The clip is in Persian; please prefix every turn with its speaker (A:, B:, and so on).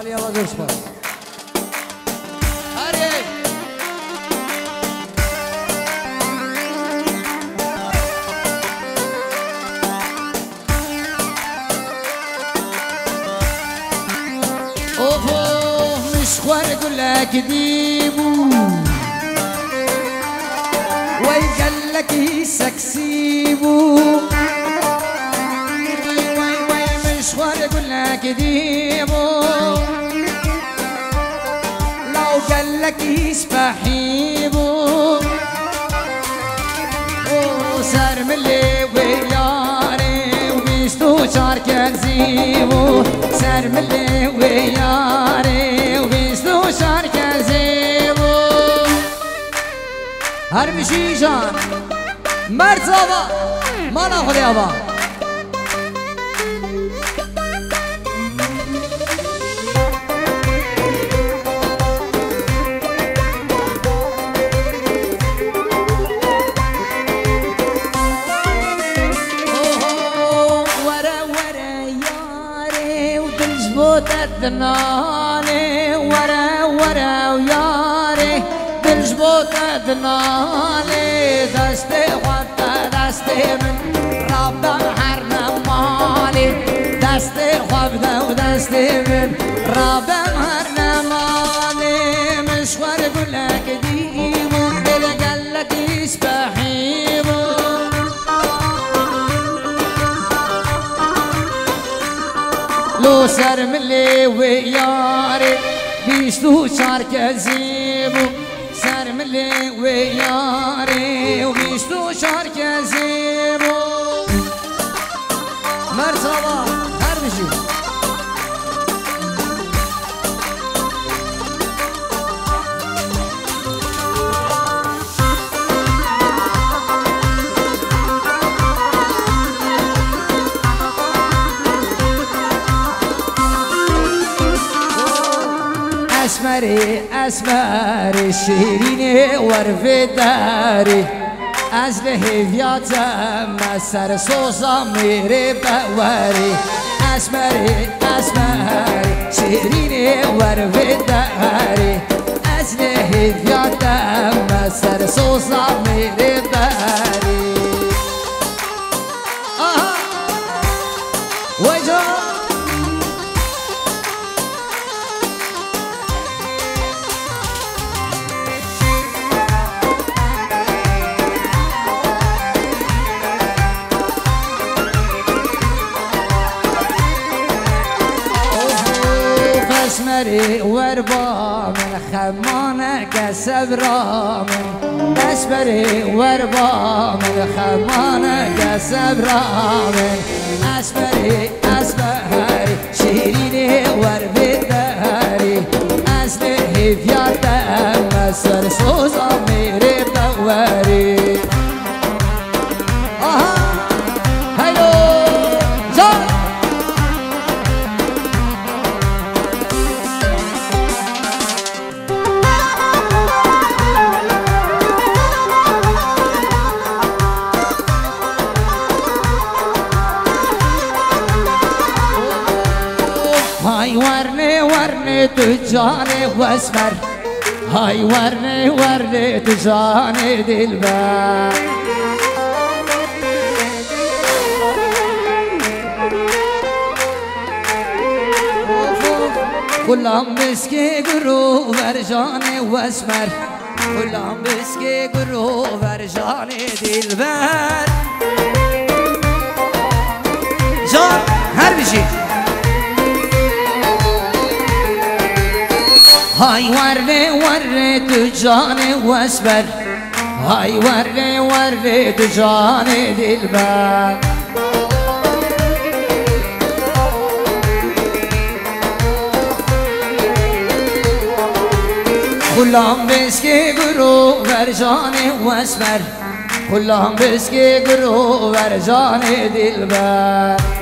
A: سالی آواز درست باز هری اوه مشوار قلك ديبو ويقلك يسكسيبو وي مشوار قلك ديبو لو قلك يسبحيبو وسار ملي وياري وبيشتو شارك زيبو سار ملي وياري وبيشتو شارك زيبو هرمشي جان مرد آبا ما ناخذ آبا دناني ورا وياري بالجبوت دناني دستي خواتا دستي من رب حرنا مالي دستي خواتا ودستي من رب حرنا مالي مشوار قلك ديبو اللي قلك يسبحيبو لو سر ملي وياري بيشتو شارك زيبو سر ملي وياري وبيشتو شارك زيبو مرحبا هرمشي اسمري شيريني ورفي داري ازله فياتا مسر صوصا ميري بواري اسمري شيريني ورفي داري ازله فياتا مسر صوصا ميري بواري وجو اسمري وربا من خمانك سبرا من اسمري وربا من خمانك سبرا من اسمري شيريني وربي داري اسله فياتا مسر سوزا ميري بواري هاي ورني تجاني واسمر هاي ورني تجاني دلبر كلهم مسكي قرو ورجاني واسمر كلهم مسكي قرو ورجاني دلبر جان هر بشي هاي ورني تجاني واسبر هاي ورني تجاني دلبر كلهم بسكي قرو ورجاني واسبر كلهم بسكي قرو ورجاني دلبر